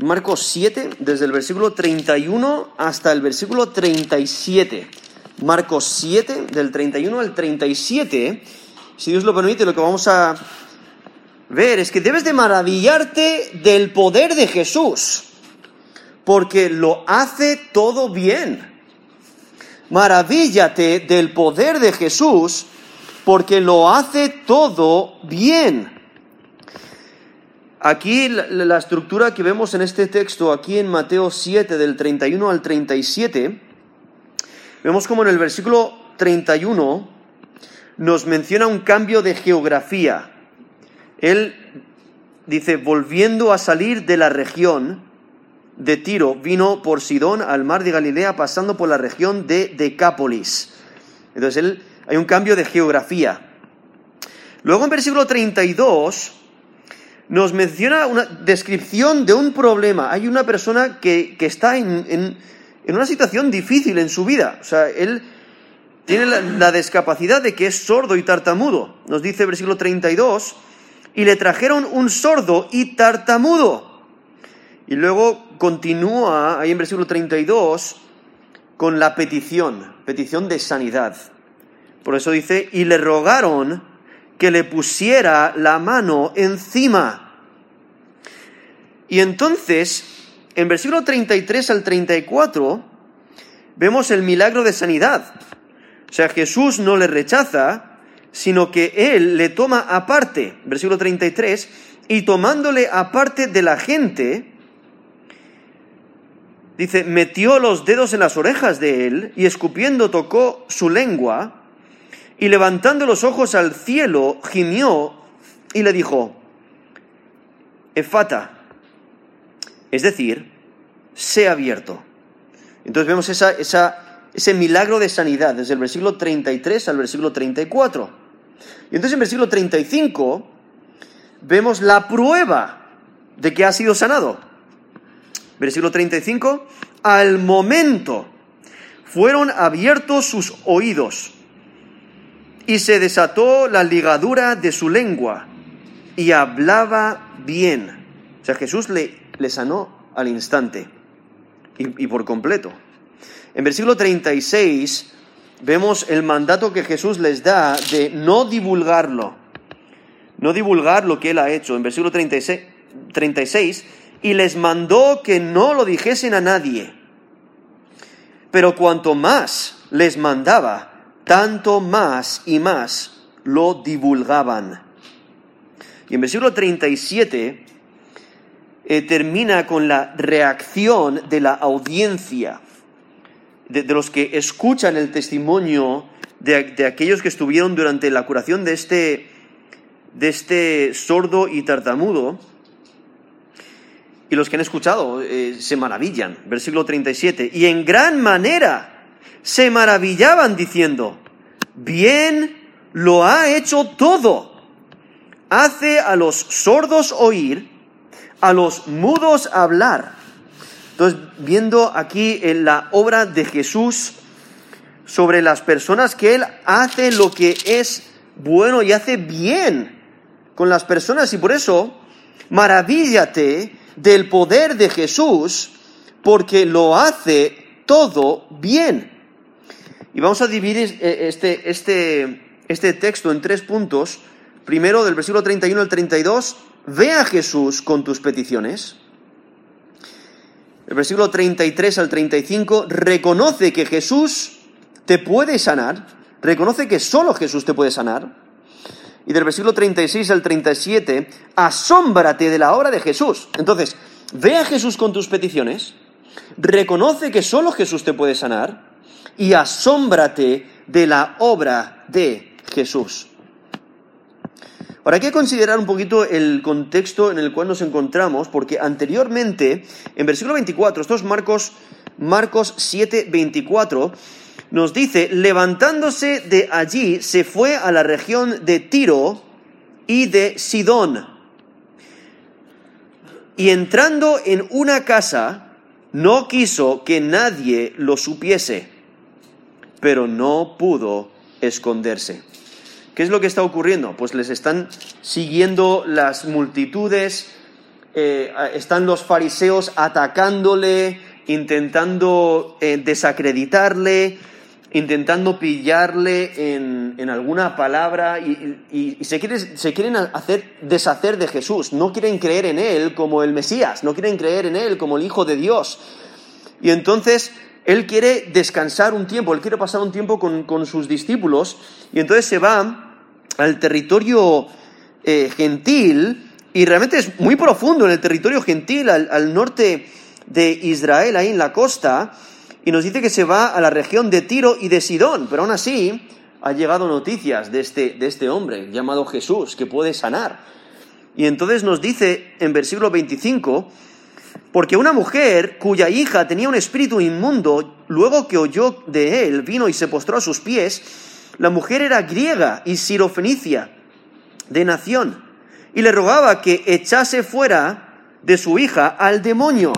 Marcos 7, desde el versículo 31 hasta el versículo 37. Marcos 7, del 31 al 37. Si Dios lo permite, lo que vamos a ver es que debes de maravillarte del poder de Jesús, porque lo hace todo bien. Maravíllate del poder de Jesús, porque lo hace todo bien. Aquí la estructura que vemos en este texto, aquí en Mateo 7, del 31 al 37, vemos como en el versículo 31 nos menciona un cambio de geografía. Él dice, volviendo a salir de la región de Tiro, vino por Sidón al mar de Galilea, pasando por la región de Decápolis. Entonces hay un cambio de geografía. Luego en versículo 32 nos menciona una descripción de un problema. Hay una persona que está en una situación difícil en su vida. O sea, él tiene la discapacidad de que es sordo y tartamudo. Nos dice el versículo 32, y le trajeron un sordo y tartamudo. Y luego continúa ahí en versículo 32 con la petición de sanidad. Por eso dice, y le rogaron que le pusiera la mano encima. Y entonces, en versículo 33 al 34, vemos el milagro de sanidad. O sea, Jesús no le rechaza, sino que Él le toma aparte, versículo 33, y tomándole aparte de la gente, dice, metió los dedos en las orejas de él, y escupiendo tocó su lengua, y levantando los ojos al cielo, gimió, y le dijo, Efata, es decir, sea abierto. Entonces vemos ese milagro de sanidad, desde el versículo 33 al versículo 34. Y entonces en versículo 35 vemos la prueba de que ha sido sanado. Versículo 35, al momento fueron abiertos sus oídos y se desató la ligadura de su lengua y hablaba bien. O sea, Jesús le sanó al instante y por completo. En versículo 36 vemos el mandato que Jesús les da de no divulgar lo que Él ha hecho. En versículo 36, y les mandó que no lo dijesen a nadie. Pero cuanto más les mandaba, tanto más y más lo divulgaban. Y en versículo 37 termina con la reacción de la audiencia, de los que escuchan el testimonio de aquellos que estuvieron durante la curación de este sordo y tartamudo. Y los que han escuchado se maravillan. Versículo 37. Y en gran manera se maravillaban diciendo, bien lo ha hecho todo. Hace a los sordos oír, a los mudos hablar. Entonces, viendo aquí en la obra de Jesús sobre las personas, que Él hace lo que es bueno y hace bien con las personas. Y por eso, maravíllate del poder de Jesús, porque lo hace todo bien. Y vamos a dividir este texto en 3 puntos. Primero, del versículo 31 al 32, ve a Jesús con tus peticiones. El versículo 33 al 35, reconoce que Jesús te puede sanar, reconoce que solo Jesús te puede sanar. Y del versículo 36 al 37, asómbrate de la obra de Jesús. Entonces, ve a Jesús con tus peticiones, reconoce que solo Jesús te puede sanar y asómbrate de la obra de Jesús. Ahora hay que considerar un poquito el contexto en el cual nos encontramos, porque anteriormente, en versículo 24, esto es Marcos 7, 24, nos dice, levantándose de allí, se fue a la región de Tiro y de Sidón. Y entrando en una casa, no quiso que nadie lo supiese, pero no pudo esconderse. ¿Qué es lo que está ocurriendo? Pues les están siguiendo las multitudes, están los fariseos atacándole, intentando desacreditarle, intentando pillarle en alguna palabra y se quieren deshacer de Jesús. No quieren creer en Él como el Mesías, no quieren creer en Él como el Hijo de Dios. Y entonces Él quiere descansar un tiempo, Él quiere pasar un tiempo con sus discípulos y entonces se va al territorio gentil y realmente es muy profundo en el territorio gentil, al norte de Israel, ahí en la costa, y nos dice que se va a la región de Tiro y de Sidón, pero aún así ha llegado noticias de este hombre llamado Jesús, que puede sanar. Y entonces nos dice en versículo 25, porque una mujer cuya hija tenía un espíritu inmundo, luego que oyó de él, vino y se postró a sus pies. La mujer era griega y sirofenicia de nación, y le rogaba que echase fuera de su hija al demonio.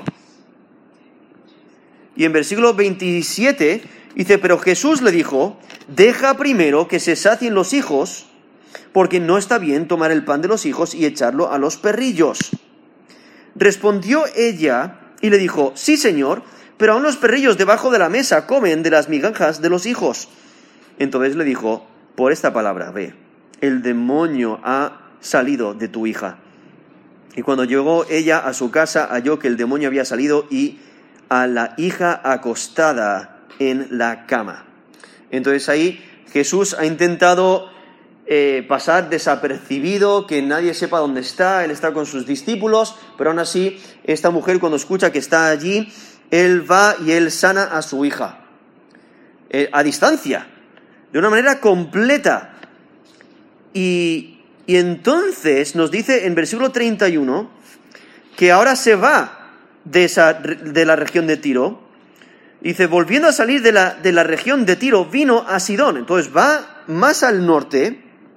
Y en versículo 27 dice, pero Jesús le dijo, deja primero que se sacien los hijos, porque no está bien tomar el pan de los hijos y echarlo a los perrillos. Respondió ella y le dijo, sí, Señor, pero aún los perrillos debajo de la mesa comen de las migajas de los hijos. Entonces le dijo, por esta palabra, ve, el demonio ha salido de tu hija. Y cuando llegó ella a su casa, halló que el demonio había salido y a la hija acostada en la cama. Entonces ahí Jesús ha intentado pasar desapercibido, que nadie sepa dónde está, él está con sus discípulos, pero aún así esta mujer cuando escucha que está allí, él va y él sana a su hija, a distancia, de una manera completa. Y entonces nos dice en versículo 31 que ahora se va de la región de Tiro. Dice, volviendo a salir de la región de Tiro, vino a Sidón. Entonces va más al norte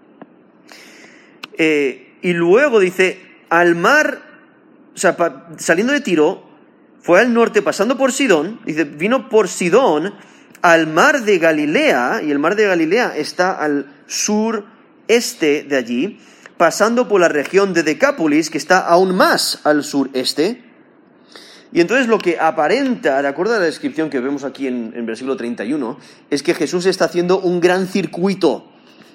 y luego dice, al mar, o sea, saliendo de Tiro, fue al norte pasando por Sidón. Dice, vino por Sidón al mar de Galilea, y el mar de Galilea está al sureste de allí, pasando por la región de Decápolis, que está aún más al sureste. Y entonces lo que aparenta, de acuerdo a la descripción que vemos aquí en versículo 31, es que Jesús está haciendo un gran circuito.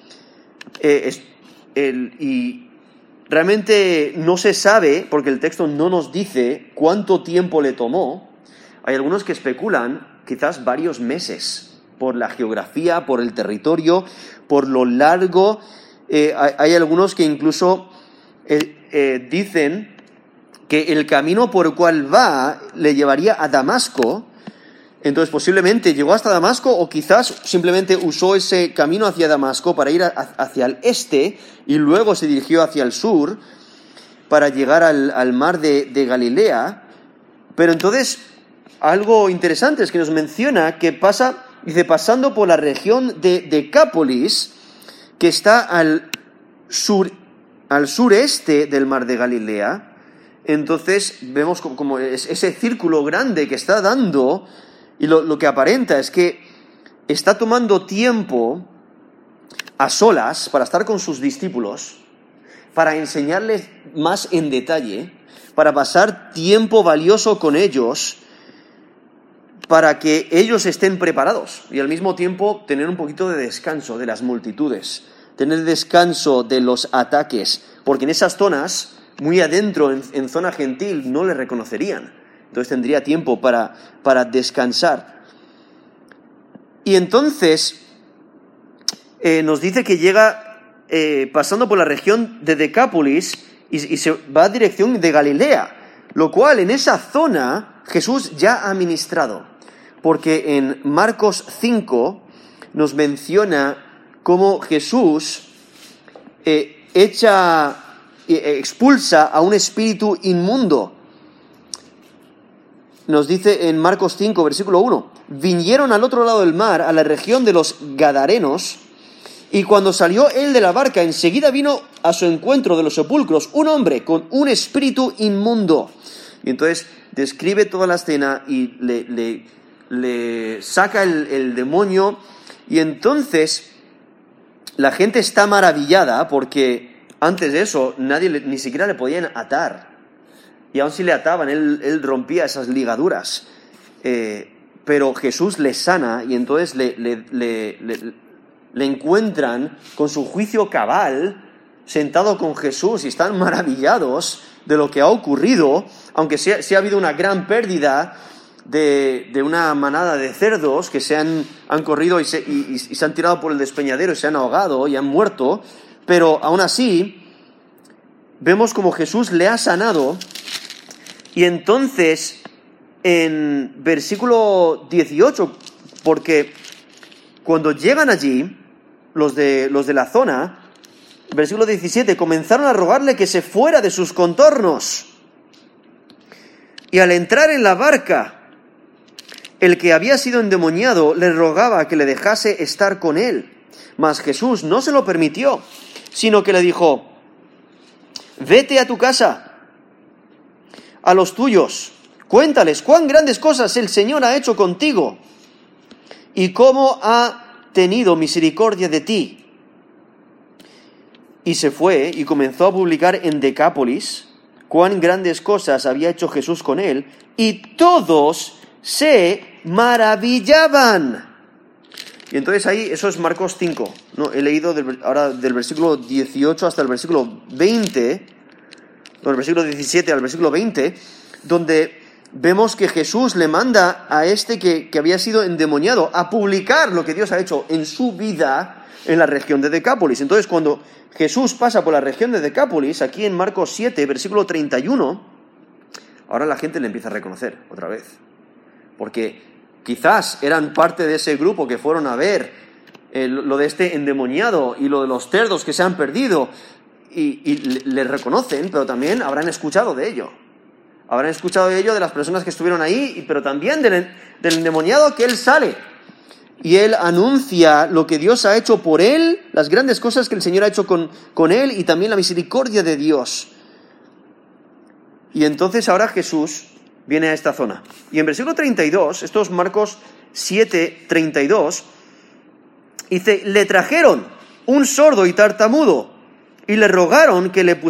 Y realmente no se sabe, porque el texto no nos dice cuánto tiempo le tomó. Hay algunos que especulan quizás varios meses, por la geografía, por el territorio, por lo largo. Hay algunos que incluso dicen que el camino por el cual va le llevaría a Damasco. Entonces posiblemente llegó hasta Damasco o quizás simplemente usó ese camino hacia Damasco para ir hacia el este y luego se dirigió hacia el sur para llegar al mar de Galilea. Pero entonces algo interesante es que nos menciona que dice, pasando por la región de Decápolis, que está al sureste del mar de Galilea. Entonces vemos como ese círculo grande que está dando, y lo que aparenta es que está tomando tiempo a solas para estar con sus discípulos, para enseñarles más en detalle, para pasar tiempo valioso con ellos, para que ellos estén preparados y al mismo tiempo tener un poquito de descanso de las multitudes, tener descanso de los ataques, porque en esas zonas, muy adentro, en zona gentil, no le reconocerían. Entonces tendría tiempo para descansar. Y entonces nos dice que llega pasando por la región de Decápolis y se va a dirección de Galilea, lo cual en esa zona Jesús ya ha ministrado, porque en Marcos 5 nos menciona cómo Jesús expulsa a un espíritu inmundo. Nos dice en Marcos 5, versículo 1, vinieron al otro lado del mar, a la región de los Gadarenos, y cuando salió él de la barca, enseguida vino a su encuentro de los sepulcros un hombre con un espíritu inmundo. Y entonces describe toda la escena y le saca el demonio, y entonces la gente está maravillada porque antes de eso nadie ni siquiera le podían atar. y aun si le ataban, él rompía esas ligaduras. Pero Jesús le sana y entonces le encuentran con su juicio cabal, sentado con Jesús, y están maravillados de lo que ha ocurrido, aunque sí ha habido una gran pérdida de una manada de cerdos que han corrido y se han tirado por el despeñadero y se han ahogado y han muerto, pero aún así vemos como Jesús le ha sanado. Y entonces en versículo 18, porque cuando llegan allí los de la zona, versículo 17, comenzaron a rogarle que se fuera de sus contornos. Y al entrar en la barca, el que había sido endemoniado le rogaba que le dejase estar con él. Mas Jesús no se lo permitió, sino que le dijo: vete a tu casa, a los tuyos, cuéntales cuán grandes cosas el Señor ha hecho contigo y cómo ha tenido misericordia de ti. Y se fue y comenzó a publicar en Decápolis cuán grandes cosas había hecho Jesús con él, y todos se maravillaban. Y entonces ahí, eso es Marcos 5, ¿no? He leído ahora del versículo 18 hasta el versículo 20, del versículo 17 al versículo 20, donde vemos que Jesús le manda a este que había sido endemoniado a publicar lo que Dios ha hecho en su vida en la región de Decápolis. Entonces, cuando Jesús pasa por la región de Decápolis, aquí en Marcos 7, versículo 31, ahora la gente le empieza a reconocer otra vez. Porque quizás eran parte de ese grupo que fueron a ver lo de este endemoniado y lo de los cerdos que se han perdido, y le reconocen, pero también habrán escuchado de ello. Habrán escuchado de ello de las personas que estuvieron ahí, pero también del endemoniado, que él sale. Y él anuncia lo que Dios ha hecho por él, las grandes cosas que el Señor ha hecho con él, y también la misericordia de Dios. Y entonces ahora Jesús viene a esta zona. Y en versículo 32, esto es Marcos 7, 32, dice: le trajeron un sordo y tartamudo, y le rogaron que le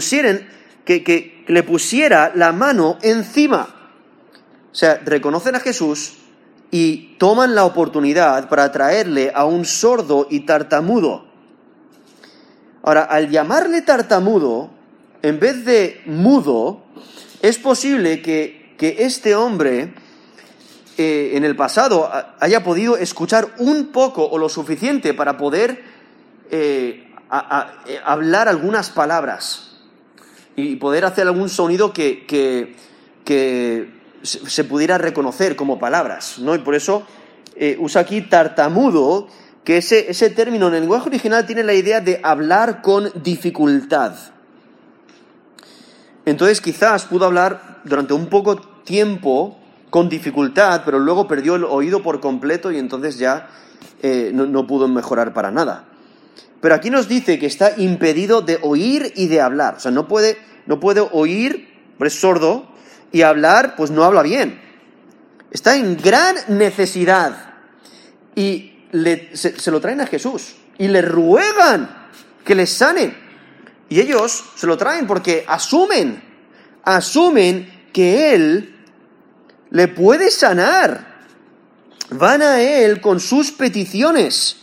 pusiera la mano encima. O sea, reconocen a Jesús y toman la oportunidad para traerle a un sordo y tartamudo. Ahora, al llamarle tartamudo, en vez de mudo, es posible que este hombre en el pasado haya podido escuchar un poco o lo suficiente para poder hablar algunas palabras y poder hacer algún sonido que se pudiera reconocer como palabras, ¿no? Y por eso usa aquí tartamudo, que ese término en el lenguaje original tiene la idea de hablar con dificultad. Entonces quizás pudo hablar durante un poco tiempo con dificultad, pero luego perdió el oído por completo y entonces ya no pudo mejorar para nada. Pero aquí nos dice que está impedido de oír y de hablar. O sea, no puede oír, pues es sordo, y hablar, pues no habla bien. Está en gran necesidad. Y se lo traen a Jesús. Y le ruegan que les sane. Y ellos se lo traen porque asumen que Él le puede sanar. Van a Él con sus peticiones.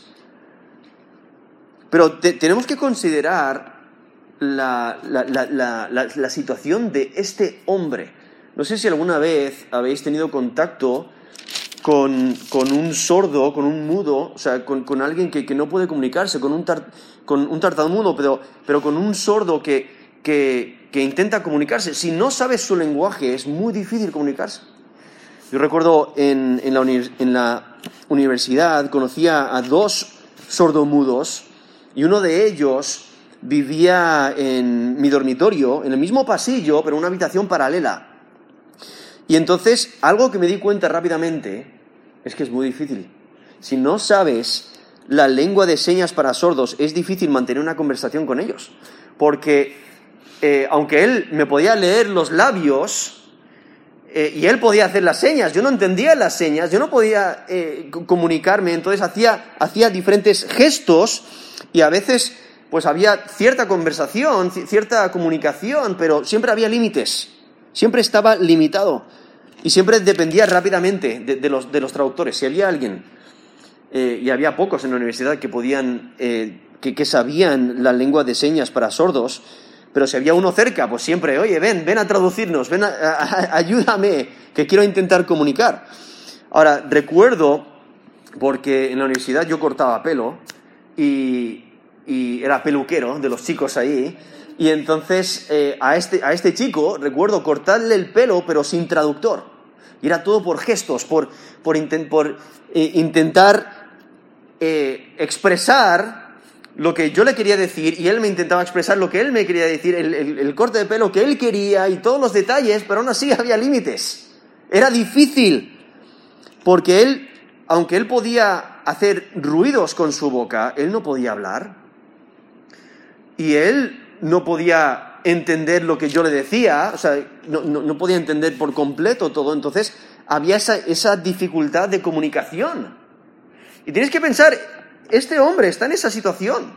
Pero tenemos que considerar la situación de este hombre. No sé si alguna vez habéis tenido contacto con un sordo, con un mudo, o sea, con alguien que no puede comunicarse, con un tartamudo, pero con un sordo que intenta comunicarse. Si no sabes su lenguaje, es muy difícil comunicarse. Yo recuerdo en la universidad conocía a 2 sordomudos, y uno de ellos vivía en mi dormitorio, en el mismo pasillo, pero en una habitación paralela. Y entonces, algo que me di cuenta rápidamente es que es muy difícil. Si no sabes la lengua de señas para sordos, es difícil mantener una conversación con ellos. Porque, aunque él me podía leer los labios, y él podía hacer las señas, yo no entendía las señas, yo no podía comunicarme, entonces hacía diferentes gestos, y a veces pues había cierta conversación, cierta comunicación, pero siempre había límites. Siempre estaba limitado y siempre dependía rápidamente de los traductores. Si había alguien, y había pocos en la universidad que podían, que sabían la lengua de señas para sordos, pero si había uno cerca, pues siempre, oye, ven a traducirnos, ayúdame, que quiero intentar comunicar. Ahora, recuerdo, porque en la universidad yo cortaba pelo y era peluquero de los chicos ahí, y entonces a este chico recuerdo cortarle el pelo pero sin traductor. Y era todo por gestos, por intentar expresar lo que yo le quería decir, y él me intentaba expresar lo que él me quería decir, el corte de pelo que él quería y todos los detalles, pero aún así había límites. Era difícil, porque él, aunque él podía hacer ruidos con su boca, él no podía hablar. Y él no podía entender lo que yo le decía, o sea, no podía entender por completo todo. Entonces había esa dificultad de comunicación. Y tienes que pensar, este hombre está en esa situación,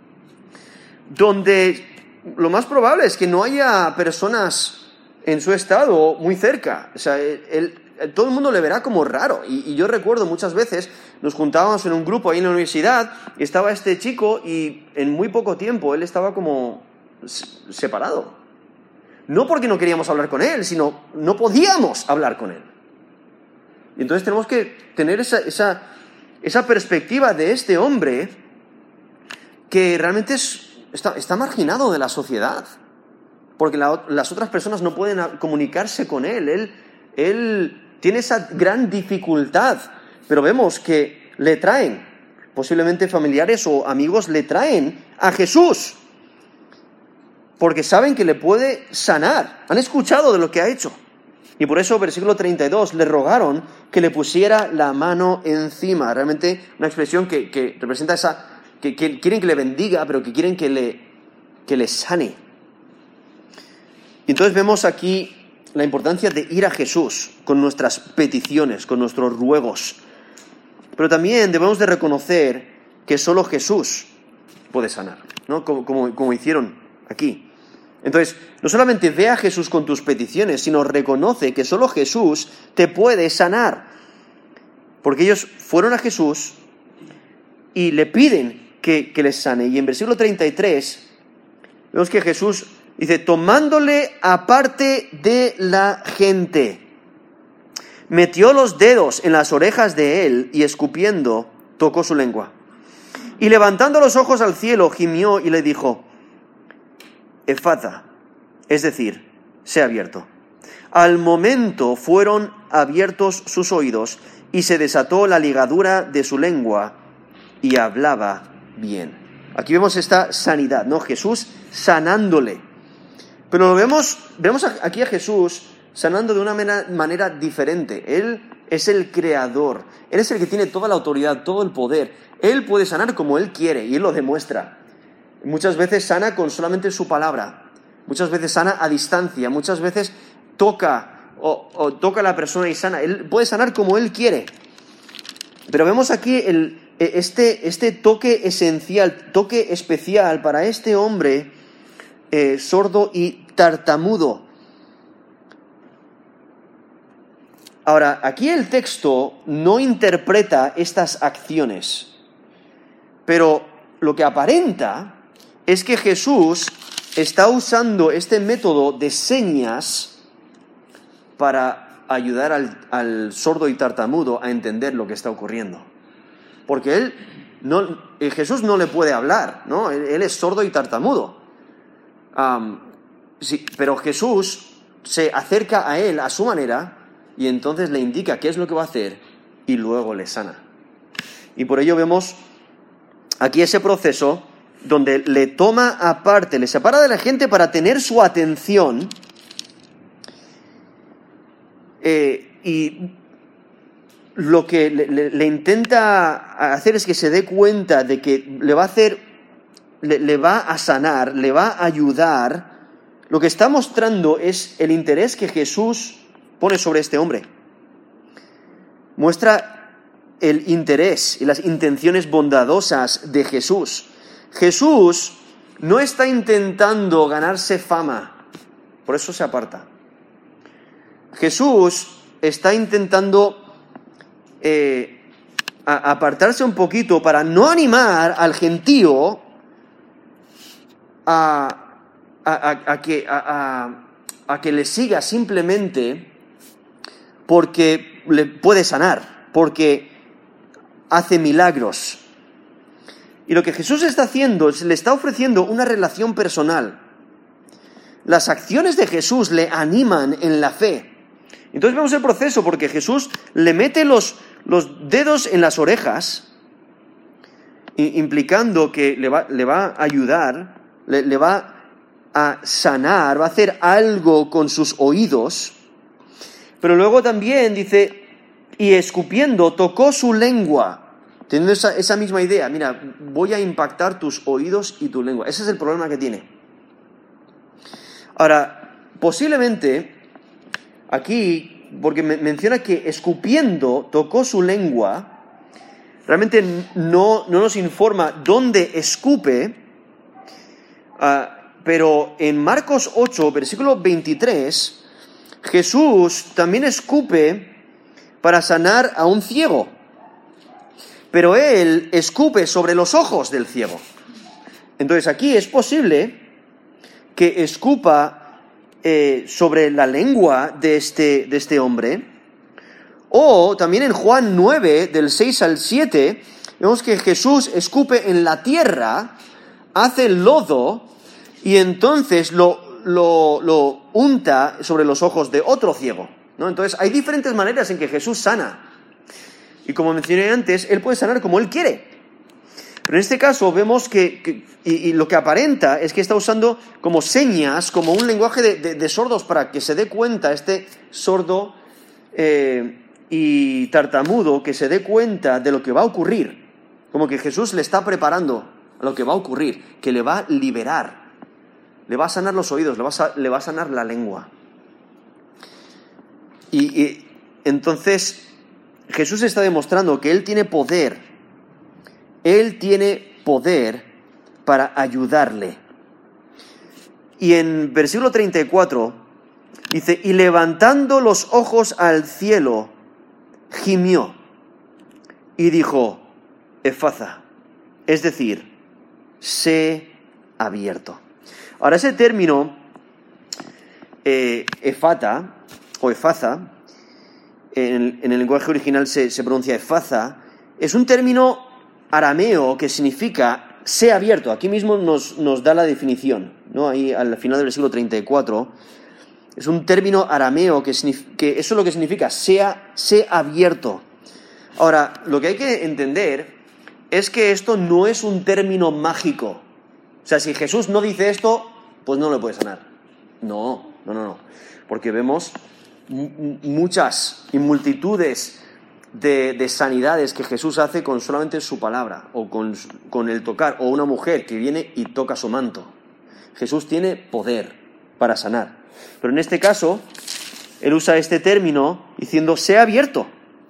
donde lo más probable es que no haya personas en su estado muy cerca. O sea, todo el mundo le verá como raro. Y yo recuerdo muchas veces, nos juntábamos en un grupo ahí en la universidad, y estaba este chico, y en muy poco tiempo él estaba como separado. No porque no queríamos hablar con él, sino no podíamos hablar con él. Y entonces tenemos que tener esa perspectiva de este hombre que realmente está marginado de la sociedad, porque las otras personas no pueden comunicarse con él. Él tiene esa gran dificultad, pero vemos que le traen, posiblemente familiares o amigos le traen a Jesús, porque saben que le puede sanar. Han escuchado de lo que ha hecho. Y por eso, versículo 32, le rogaron que le pusiera la mano encima. Realmente una expresión que representa que quieren que le bendiga, pero que quieren que le sane. Y entonces vemos aquí la importancia de ir a Jesús con nuestras peticiones, con nuestros ruegos. Pero también debemos de reconocer que solo Jesús puede sanar, ¿no? Como hicieron aquí. Entonces, no solamente ve a Jesús con tus peticiones, sino reconoce que solo Jesús te puede sanar. Porque ellos fueron a Jesús y le piden que les sane. Y en versículo 33 vemos que Jesús dice, tomándole aparte de la gente, metió los dedos en las orejas de él y escupiendo, tocó su lengua. Y levantando los ojos al cielo, gimió y le dijo, Efata, es decir, sé abierto. Al momento fueron abiertos sus oídos y se desató la ligadura de su lengua y hablaba bien. Aquí vemos esta sanidad, ¿no? Jesús sanándole. Pero vemos aquí a Jesús sanando de una manera diferente. Él es el creador. Él es el que tiene toda la autoridad, todo el poder. Él puede sanar como Él quiere y Él lo demuestra. Muchas veces sana con solamente su palabra. Muchas veces sana a distancia. Muchas veces toca o toca a la persona y sana. Él puede sanar como Él quiere. Pero vemos aquí este toque esencial, toque especial para este hombre sordo y tartamudo. Ahora, aquí el texto no interpreta estas acciones, pero lo que aparenta es que Jesús está usando este método de señas para ayudar al sordo y tartamudo a entender lo que está ocurriendo. Porque Jesús no le puede hablar, ¿no? Él es sordo y tartamudo. Sí, pero Jesús se acerca a él a su manera y entonces le indica qué es lo que va a hacer y luego le sana. Y por ello vemos aquí ese proceso donde le toma aparte, le separa de la gente para tener su atención, y lo que le intenta hacer es que se dé cuenta de que le va a sanar, le va a ayudar. Lo que está mostrando es el interés que Jesús pone sobre este hombre. Muestra el interés y las intenciones bondadosas de Jesús. Jesús no está intentando ganarse fama, por eso se aparta. Jesús está intentando apartarse un poquito para no animar al gentío a que le siga simplemente porque le puede sanar, porque hace milagros. Y lo que Jesús está haciendo es, le está ofreciendo una relación personal. Las acciones de Jesús le animan en la fe. Entonces vemos el proceso, porque Jesús le mete los dedos en las orejas, implicando que le va a ayudar, le va a sanar, va a hacer algo con sus oídos. Pero luego también dice, y escupiendo, tocó su lengua. Teniendo esa misma idea, mira, voy a impactar tus oídos y tu lengua. Ese es el problema que tiene. Ahora, posiblemente, aquí, porque menciona que escupiendo tocó su lengua, realmente no nos informa dónde escupe, pero en Marcos 8, versículo 23, Jesús también escupe para sanar a un ciego. Pero él escupe sobre los ojos del ciego. Entonces aquí es posible que escupa sobre la lengua de este hombre. O también en Juan 9, del 6 al 7, vemos que Jesús escupe en la tierra, hace lodo y entonces lo unta sobre los ojos de otro ciego, ¿no? Entonces hay diferentes maneras en que Jesús sana. Y como mencioné antes, Él puede sanar como Él quiere. Pero en este caso vemos que lo que aparenta es que está usando como señas, como un lenguaje de sordos para que se dé cuenta este sordo y tartamudo, que se dé cuenta de lo que va a ocurrir. Como que Jesús le está preparando a lo que va a ocurrir, que le va a liberar. Le va a sanar los oídos, le va a sanar la lengua. Y entonces Jesús está demostrando que Él tiene poder. Él tiene poder para ayudarle. Y en versículo 34 dice, y levantando los ojos al cielo, gimió y dijo, Efatha, es decir, sé abierto. Ahora ese término, Efatha o Efatha, en el lenguaje original se pronuncia Efatha, es un término arameo que significa sé abierto. Aquí mismo nos da la definición, ¿no? Ahí al final del versículo 34, es un término arameo que eso es lo que significa sé abierto. Ahora, lo que hay que entender es que esto no es un término mágico. O sea, si Jesús no dice esto, pues no le puede sanar. No. Porque vemos muchas y multitudes de sanidades que Jesús hace con solamente su palabra, o con el tocar, o una mujer que viene y toca su manto. Jesús tiene poder para sanar. Pero en este caso, Él usa este término diciendo, sé abierto.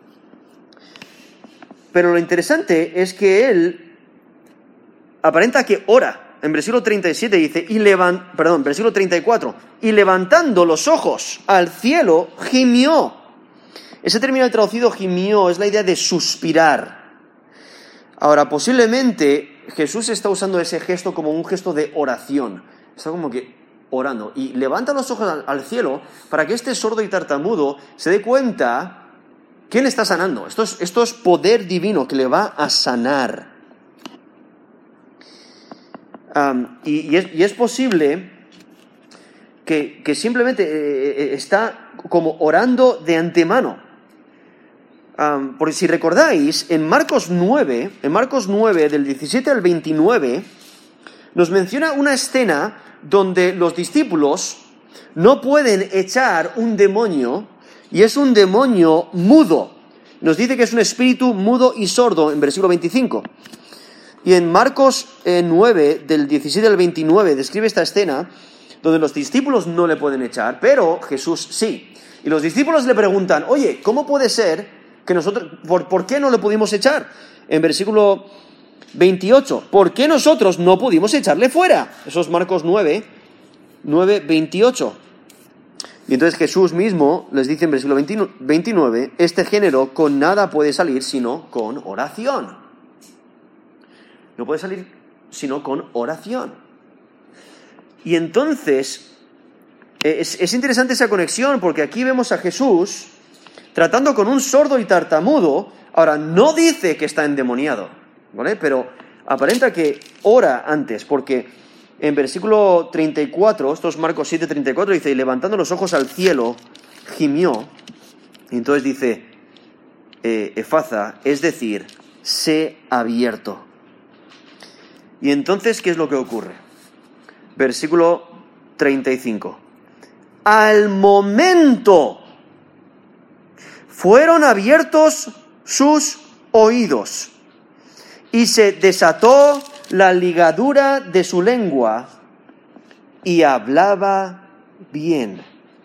Pero lo interesante es que Él aparenta que ora. En versículo 37 dice, versículo 34, y levantando los ojos al cielo, gimió. Ese término traducido gimió es la idea de suspirar. Ahora, posiblemente Jesús está usando ese gesto como un gesto de oración. Está como que orando. Y levanta los ojos al cielo para que este sordo y tartamudo se dé cuenta que Él está sanando. Esto es poder divino que le va a sanar. Y es posible que simplemente está como orando de antemano. Porque si recordáis, en Marcos 9, del 17 al 29, nos menciona una escena donde los discípulos no pueden echar un demonio, y es un demonio mudo. Nos dice que es un espíritu mudo y sordo en versículo 25. Y en Marcos 9, del 17 al 29, describe esta escena donde los discípulos no le pueden echar, pero Jesús sí. Y los discípulos le preguntan, oye, ¿cómo puede ser que nosotros, por qué no le pudimos echar? En versículo 28, ¿por qué nosotros no pudimos echarle fuera? Eso es Marcos 9, 28. Y entonces Jesús mismo les dice en versículo 29, este género con nada puede salir sino con oración. No puede salir sino con oración. Y entonces es interesante esa conexión, porque aquí vemos a Jesús tratando con un sordo y tartamudo. Ahora, no dice que está endemoniado, ¿vale? Pero aparenta que ora antes, porque en versículo 34, esto es Marcos 7:34, dice, y levantando los ojos al cielo, gimió. Y entonces dice, Efatha, es decir, sé abierto. Y entonces, ¿qué es lo que ocurre? Versículo 35. Al momento fueron abiertos sus oídos y se desató la ligadura de su lengua y hablaba bien.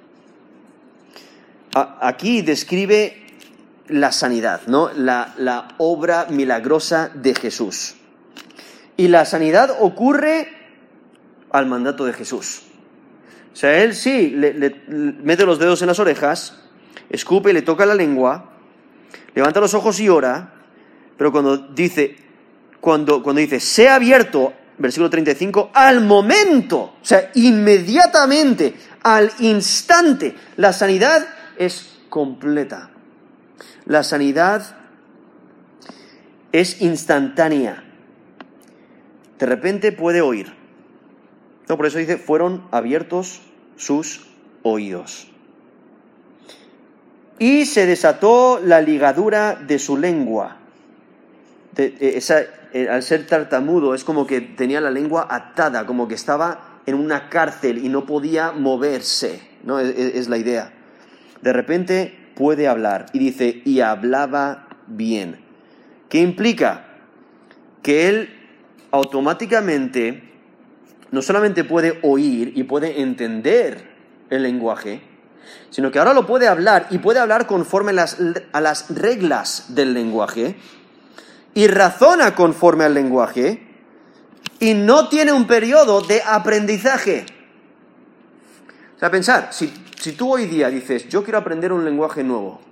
Aquí describe la sanidad, ¿no? La obra milagrosa de Jesús. Y la sanidad ocurre al mandato de Jesús. O sea, él sí le mete los dedos en las orejas, escupe y le toca la lengua, levanta los ojos y ora, pero cuando dice, sea abierto, versículo 35, al momento, o sea, inmediatamente, al instante, la sanidad es completa. La sanidad es instantánea. De repente puede oír. No, por eso dice, fueron abiertos sus oídos. Y se desató la ligadura de su lengua. Al ser tartamudo es como que tenía la lengua atada, como que estaba en una cárcel y no podía moverse, ¿no? Es la idea. De repente puede hablar y dice, y hablaba bien. ¿Qué implica? Que él automáticamente no solamente puede oír y puede entender el lenguaje, sino que ahora lo puede hablar y puede hablar conforme a las reglas del lenguaje y razona conforme al lenguaje y no tiene un periodo de aprendizaje. O sea, pensar, si tú hoy día dices, yo quiero aprender un lenguaje nuevo,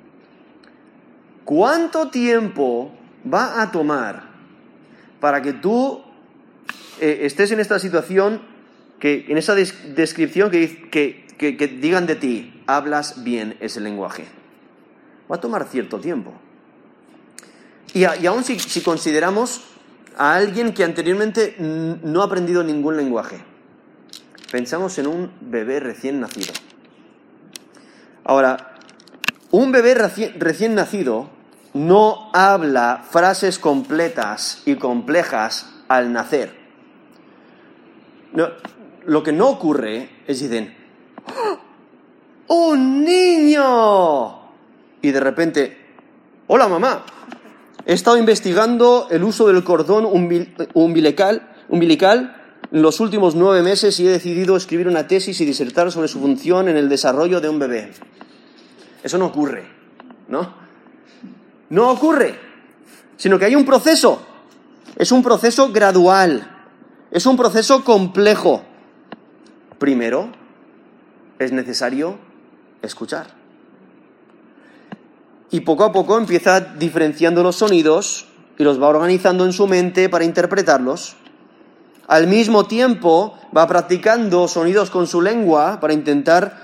¿cuánto tiempo va a tomar para que tú estés en esta situación, en esa descripción que digan de ti, hablas bien ese lenguaje? Va a tomar cierto tiempo. Y aún si consideramos a alguien que anteriormente no ha aprendido ningún lenguaje, pensamos en un bebé recién nacido. Ahora, un bebé recién nacido no habla frases completas y complejas al nacer. No, lo que no ocurre es dicen, ¡un niño! Y de repente, ¡hola mamá! He estado investigando el uso del cordón umbilical en los últimos 9 meses y he decidido escribir una tesis y disertar sobre su función en el desarrollo de un bebé. Eso no ocurre, ¿no? No ocurre, sino que hay un proceso. Es un proceso gradual. Es un proceso complejo. Primero, es necesario escuchar. Y poco a poco empieza diferenciando los sonidos y los va organizando en su mente para interpretarlos. Al mismo tiempo va practicando sonidos con su lengua para intentar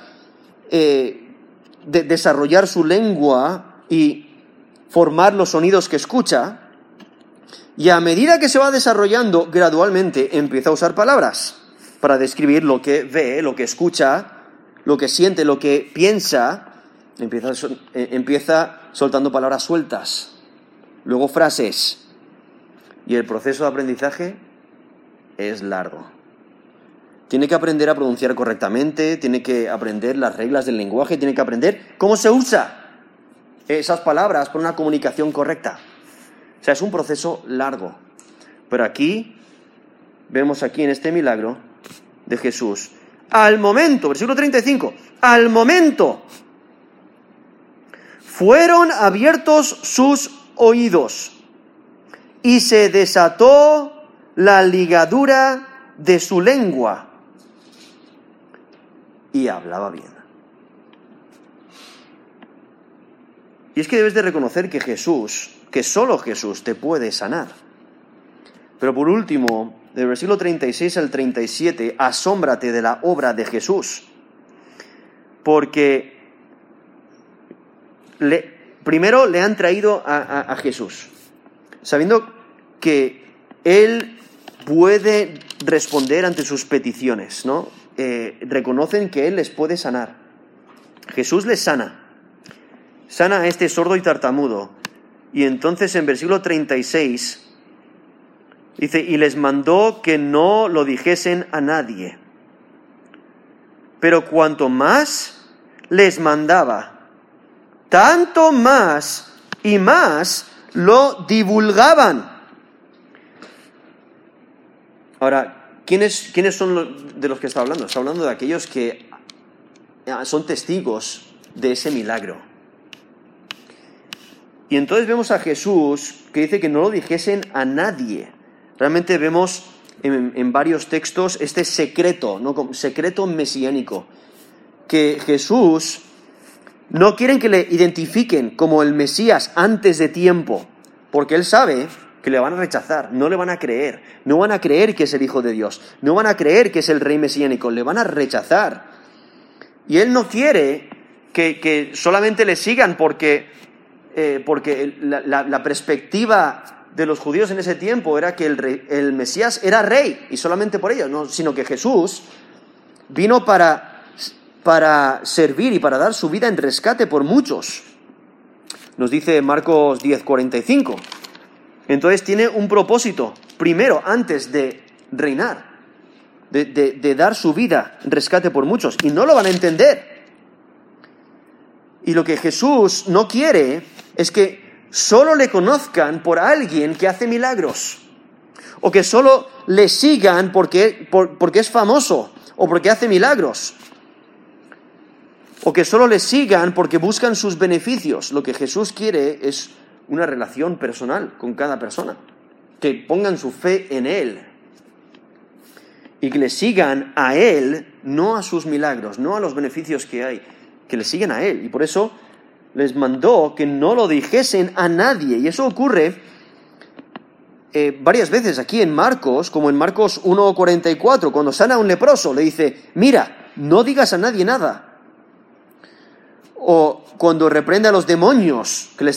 desarrollar su lengua y formar los sonidos que escucha. Y a medida que se va desarrollando, gradualmente empieza a usar palabras para describir lo que ve, lo que escucha, lo que siente, lo que piensa. Empieza soltando palabras sueltas, luego frases. Y el proceso de aprendizaje es largo. Tiene que aprender a pronunciar correctamente, tiene que aprender las reglas del lenguaje, tiene que aprender cómo se usa esas palabras para una comunicación correcta. O sea, es un proceso largo. Pero vemos aquí en este milagro de Jesús, al momento, versículo 35, al momento fueron abiertos sus oídos y se desató la ligadura de su lengua y hablaba bien. Y es que debes de reconocer que que solo Jesús te puede sanar. Pero por último, del versículo 36 al 37, asómbrate de la obra de Jesús. Porque primero le han traído a Jesús, sabiendo que Él puede responder ante sus peticiones, ¿no? Reconocen que Él les puede sanar. Jesús les sana a este sordo y tartamudo. Y entonces en versículo 36 dice, y les mandó que no lo dijesen a nadie. Pero cuanto más les mandaba, tanto más y más lo divulgaban. Ahora, ¿quiénes son de los que está hablando? Está hablando de aquellos que son testigos de ese milagro. Y entonces vemos a Jesús que dice que no lo dijesen a nadie. Realmente vemos en varios textos este secreto, ¿no? Secreto mesiánico, que Jesús no quieren que le identifiquen como el Mesías antes de tiempo, porque Él sabe que le van a rechazar, no le van a creer, no van a creer que es el Hijo de Dios, no van a creer que es el Rey mesiánico, le van a rechazar. Y Él no quiere que solamente le sigan porque la perspectiva de los judíos en ese tiempo era que el Mesías era rey, y solamente por ello, no, sino que Jesús vino para servir y para dar su vida en rescate por muchos. Nos dice Marcos 10:45. Entonces tiene un propósito, primero, antes de reinar, de dar su vida en rescate por muchos, y no lo van a entender. Y lo que Jesús no quiere es que solo le conozcan por alguien que hace milagros, o que solo le sigan porque es famoso, o porque hace milagros, o que solo le sigan porque buscan sus beneficios. Lo que Jesús quiere es una relación personal con cada persona, que pongan su fe en Él, y que le sigan a Él, no a sus milagros, no a los beneficios que hay, que le sigan a Él. Y por eso les mandó que no lo dijesen a nadie. Y eso ocurre varias veces aquí en Marcos, como en Marcos 1:44, cuando sana a un leproso, le dice, mira, no digas a nadie nada. O cuando reprende a los demonios que le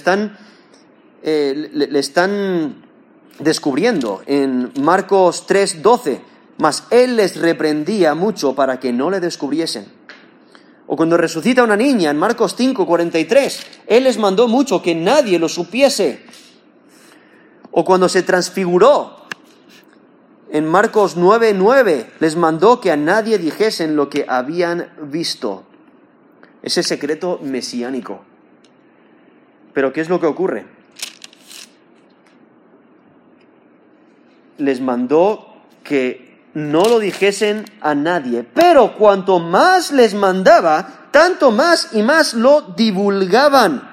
están descubriendo, en Marcos 3:12, mas Él les reprendía mucho para que no le descubriesen. O cuando resucita a una niña, en Marcos 5:43, Él les mandó mucho que nadie lo supiese. O cuando se transfiguró, en Marcos 9:9, les mandó que a nadie dijesen lo que habían visto. Ese secreto mesiánico. Pero ¿qué es lo que ocurre? Les mandó que no lo dijesen a nadie, pero cuanto más les mandaba, tanto más y más lo divulgaban.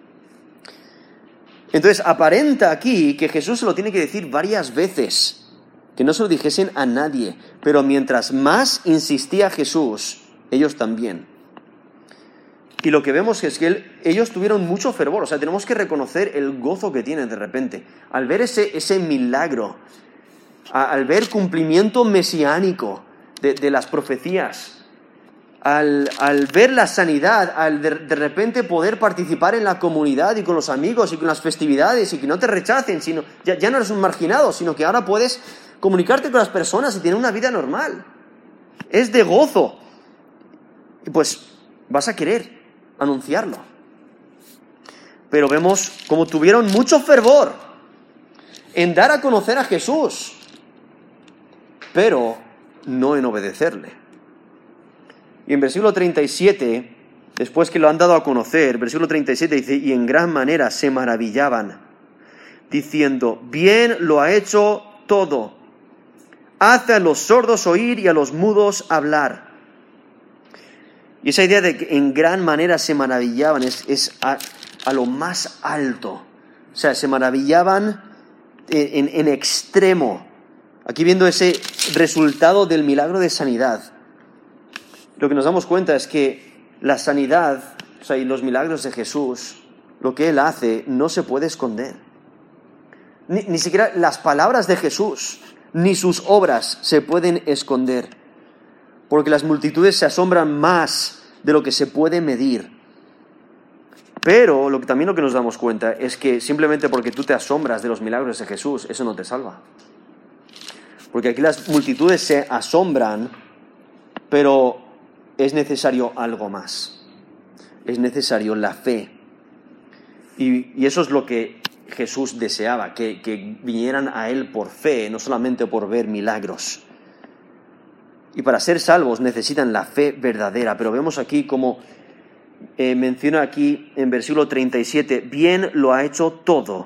Entonces aparenta aquí que Jesús se lo tiene que decir varias veces, que no se lo dijesen a nadie, pero mientras más insistía Jesús, ellos también. Y lo que vemos es que ellos tuvieron mucho fervor, o sea, tenemos que reconocer el gozo que tienen de repente, al ver ese milagro, al ver cumplimiento mesiánico de las profecías, al ver la sanidad, al de repente poder participar en la comunidad y con los amigos y con las festividades y que no te rechacen, sino ya no eres un marginado, sino que ahora puedes comunicarte con las personas y tener una vida normal. Es de gozo. Y pues vas a querer anunciarlo. Pero vemos como tuvieron mucho fervor en dar a conocer a Jesús, pero no en obedecerle. Y en versículo 37, después que lo han dado a conocer, versículo 37 dice, y en gran manera se maravillaban, diciendo, bien lo ha hecho todo, hace a los sordos oír y a los mudos hablar. Y esa idea de que en gran manera se maravillaban es a lo más alto. O sea, se maravillaban en extremo. Aquí viendo ese resultado del milagro de sanidad, lo que nos damos cuenta es que la sanidad, o sea, y los milagros de Jesús lo que Él hace no se puede esconder. Ni siquiera las palabras de Jesús, ni sus obras se pueden esconder, porque las multitudes se asombran más de lo que se puede medir. Pero también lo que nos damos cuenta es que simplemente porque tú te asombras de los milagros de Jesús, eso no te salva. Porque aquí las multitudes se asombran, pero es necesario algo más. Es necesario la fe. Y eso es lo que Jesús deseaba, que vinieran a Él por fe, no solamente por ver milagros. Y para ser salvos necesitan la fe verdadera. Pero vemos aquí como menciona aquí en versículo 37, bien lo ha hecho todo.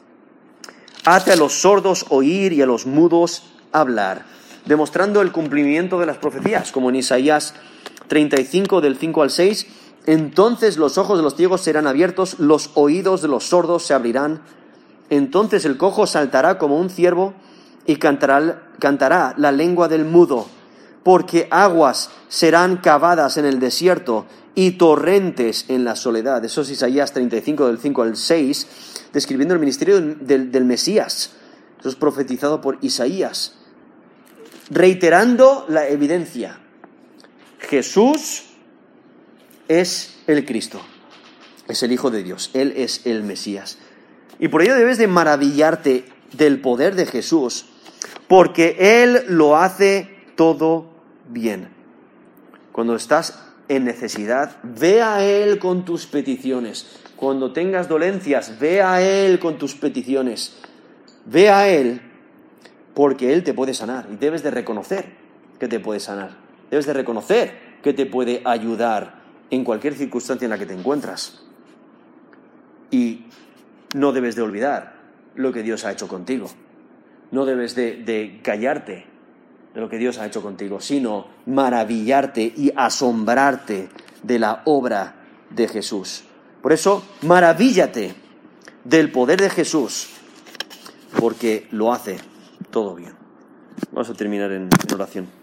Hace a los sordos oír y a los mudos hablar, demostrando el cumplimiento de las profecías, como en Isaías 35 del 5 al 6, entonces los ojos de los ciegos serán abiertos, los oídos de los sordos se abrirán, entonces el cojo saltará como un ciervo y cantará la lengua del mudo, porque aguas serán cavadas en el desierto y torrentes en la soledad. Eso es Isaías 35 del 5 al 6, describiendo el ministerio del Mesías. Eso es profetizado por Isaías, reiterando la evidencia. Jesús es el Cristo, es el Hijo de Dios, Él es el Mesías. Y por ello debes de maravillarte del poder de Jesús, porque Él lo hace todo bien. Cuando estás en necesidad, ve a Él con tus peticiones. Cuando tengas dolencias, ve a Él con tus peticiones. Ve a Él, porque Él te puede sanar. Y debes de reconocer que te puede sanar. Debes de reconocer que te puede ayudar en cualquier circunstancia en la que te encuentras. Y no debes de olvidar lo que Dios ha hecho contigo. No debes de callarte de lo que Dios ha hecho contigo, sino maravillarte y asombrarte de la obra de Jesús. Por eso, maravíllate del poder de Jesús, porque lo hace todo bien. Vamos a terminar en oración.